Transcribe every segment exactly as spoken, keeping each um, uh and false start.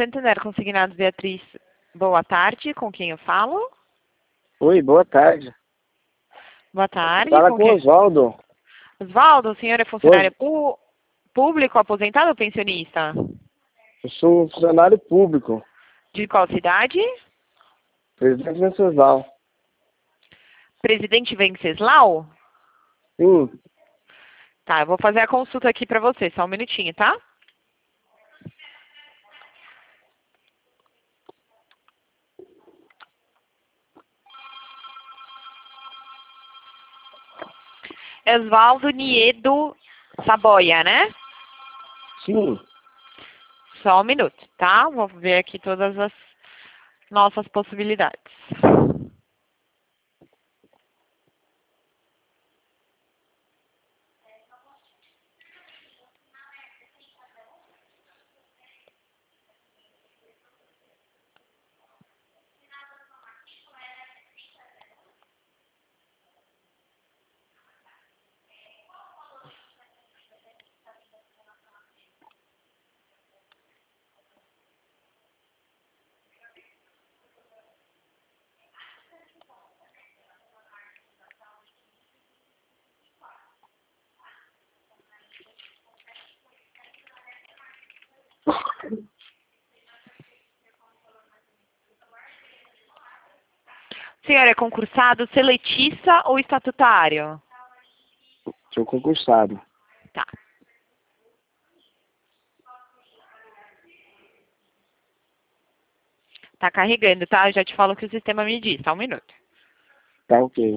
Santander Consignados, Beatriz. Boa tarde, com quem eu falo? Oi, boa tarde. Boa tarde. Fala com com quem... o Oswaldo. Oswaldo, o senhor é funcionário pu... público, aposentado ou pensionista? Eu sou um funcionário público, De qual cidade? presidente Venceslau. Presidente Venceslau? Sim, Tá, eu vou fazer a consulta aqui pra você, só um minutinho, tá? Oswaldo Niedo Saboia, né? sim. Só um minuto, tá? Vou ver aqui todas as nossas possibilidades. Senhor, é concursado, seletista ou estatutário? Sou concursado. Tá. Tá carregando, tá? Eu já te falo o que o sistema me diz, só um minuto. Tá ok.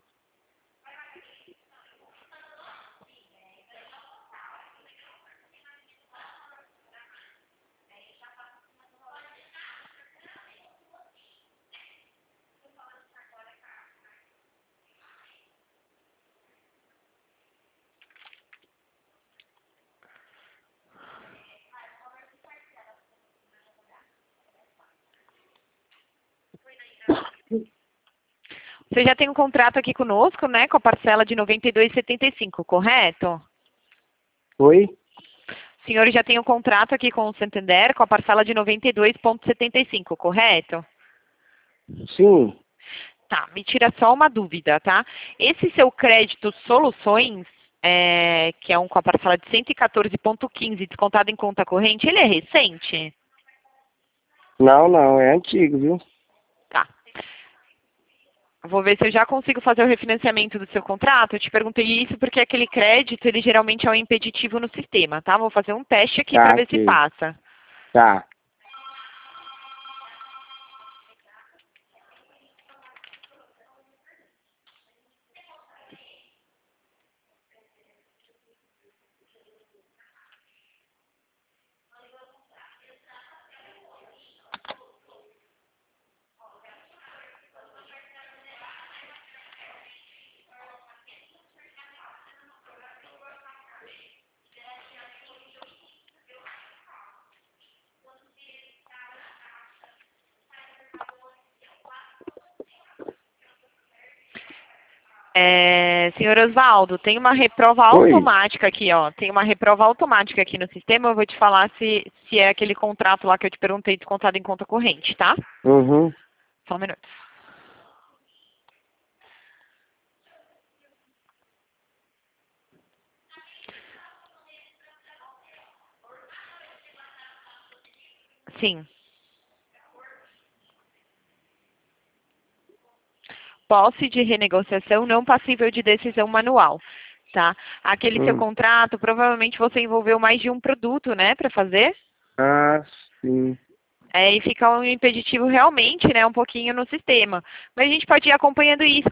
Você já tem um contrato aqui conosco, né? Com a parcela de noventa e dois reais e setenta e cinco, correto? Oi? O senhor já tem um contrato aqui com o Santander com a parcela de noventa e dois reais e setenta e cinco, correto? Sim. Tá, me tira só uma dúvida, tá? Esse seu crédito Soluções, é, que é um com a parcela de cento e quatorze reais e quinze descontado em conta corrente, ele é recente? Não, não, é antigo, viu? Tá. Vou ver se eu já consigo fazer o refinanciamento do seu contrato. Eu te perguntei isso porque aquele crédito, ele geralmente é um impeditivo no sistema, tá? Vou fazer um teste aqui Tá, para ver se ok. passa. Tá. É, senhor Oswaldo, tem uma reprova Oi. automática aqui, ó. Tem uma reprova automática aqui no sistema. Eu vou te falar se, se é aquele contrato lá que eu te perguntei descontado em conta corrente, tá? Uhum. Só um minuto. Sim. Posse de renegociação não passível de decisão manual, tá? Aquele seu Hum. contrato, provavelmente você envolveu mais de um produto, né, para fazer? Ah, sim. É, e fica um impeditivo realmente, né, um pouquinho no sistema. Mas a gente pode ir acompanhando isso.